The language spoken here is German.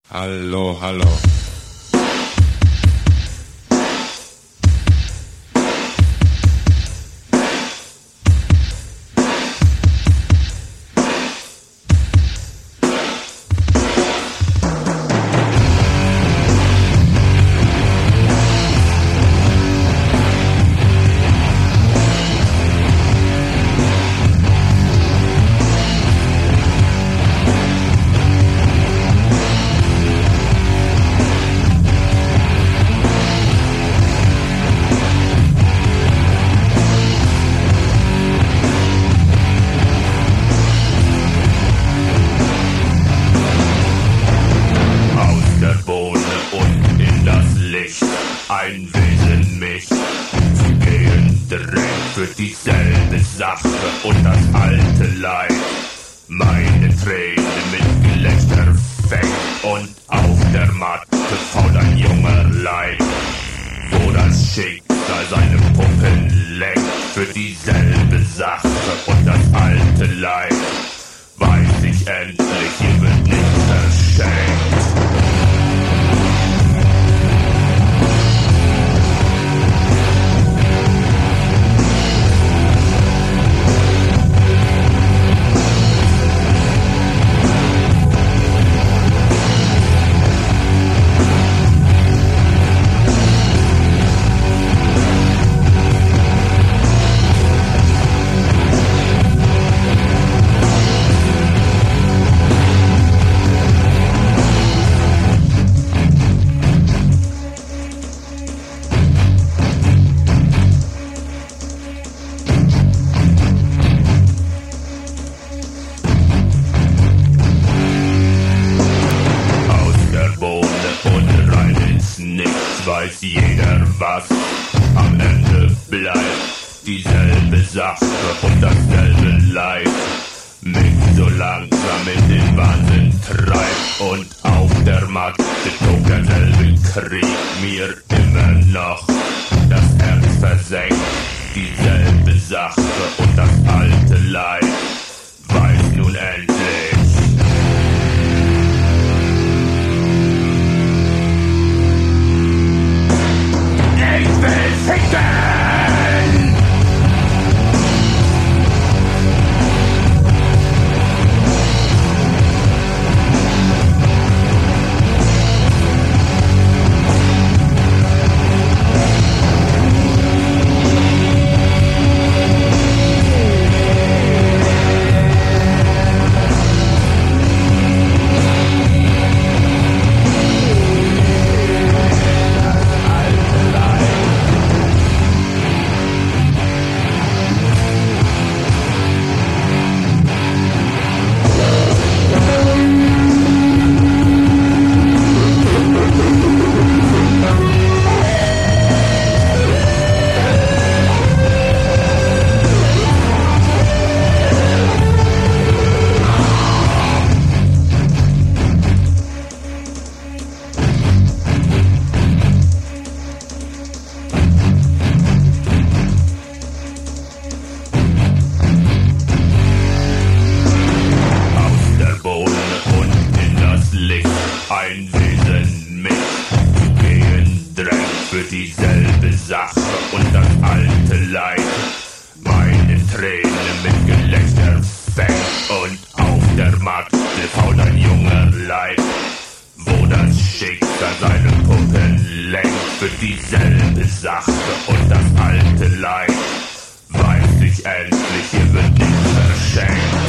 Hallo, hallo. Ein Wesen mich zu gehen drängt für dieselbe Sache und das alte Leid. Meine Tränen mit Gelächter fängt und auf der Matte fault ein junger Leib, wo das Schicksal seine Puppen lenkt für dieselbe Sache und das alte Leid. Weiß ich endlich, hier wird nichts verschenkt. Weiß jeder, was am Ende bleibt. Dieselbe Sache und dasselbe Leid. Mich so langsam in den Wahnsinn treibt. Und auf der Matte tobt derselbe Krieg mir immer noch das Herz versenkt. Dieselbe Sache und das alte Leid. Weiß nun endlich. Ich will ficken! Ein Wesen mich zu gehen drängt für dieselbe Sache und das alte Leid. Meine Tränen mit Gelächter fängt und auf der Matte fault ein junger Leib, wo das Schicksal seine Puppen lenkt für dieselbe Sache und das alte Leid. Weiß ich endlich, hier wird nichts verschenkt.